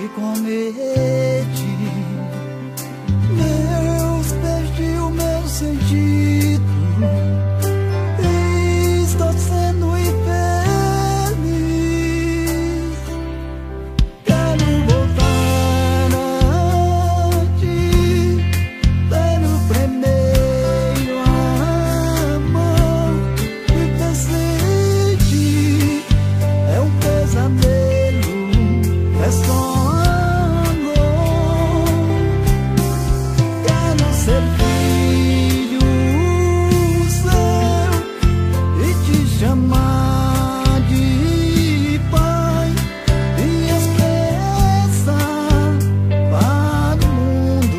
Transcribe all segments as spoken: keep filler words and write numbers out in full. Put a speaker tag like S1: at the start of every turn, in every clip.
S1: de comete. Deus, perdi o meu sentido. Estou sendo infeliz. Quero voltar a ti. Pelo primeiro amor que decidi. É um pesadelo, é sonho. Quero ser filho seu e te chamar de pai e expressar para o mundo,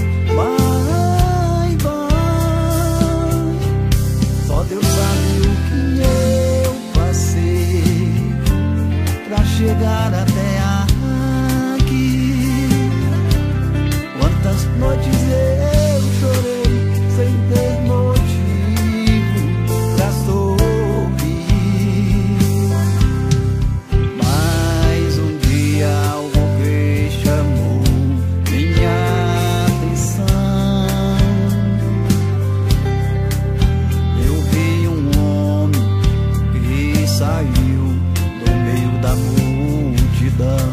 S1: vai, vai. Só Deus sabe o que eu passei pra chegar até aqui. Quantas noites eu chorei sem ter motivo pra sorrir. Mas um dia algo que chamou minha atenção. Eu vi um homem que saiu do meio da multidão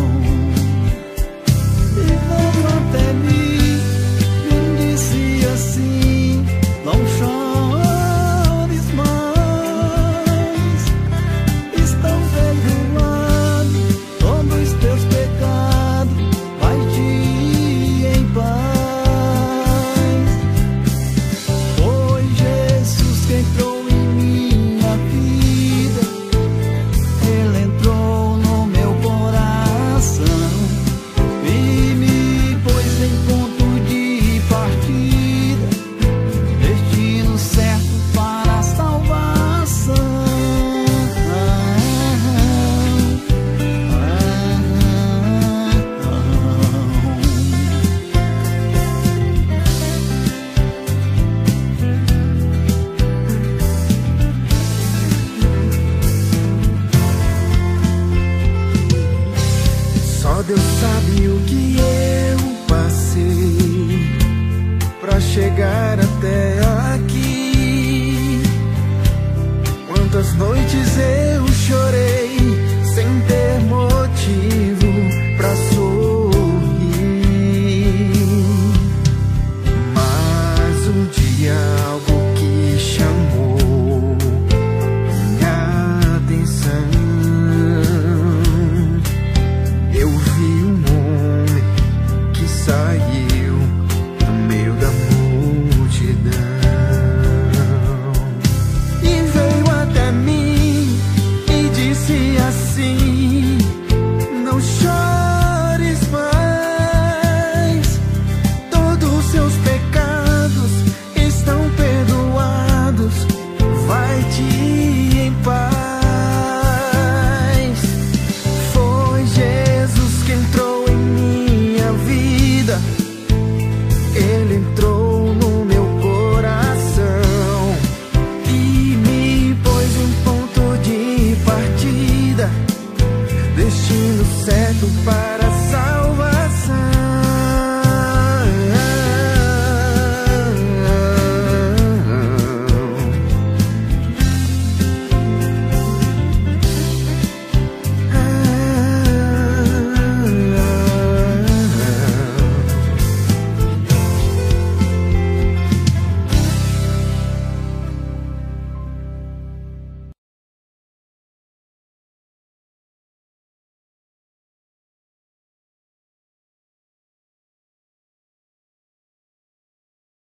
S1: e veio até mim e disse assim: não chores mais, estão perdoados todos os teus pecados, vai-te em paz. Foi Jesus que entrou em minha vida, Ele entrou no meu coração e me pôs em ponto de partida, destino certo para a salvação. Só Deus sabe o que eu passei pra chegar até aqui. Quantas noites eu chorei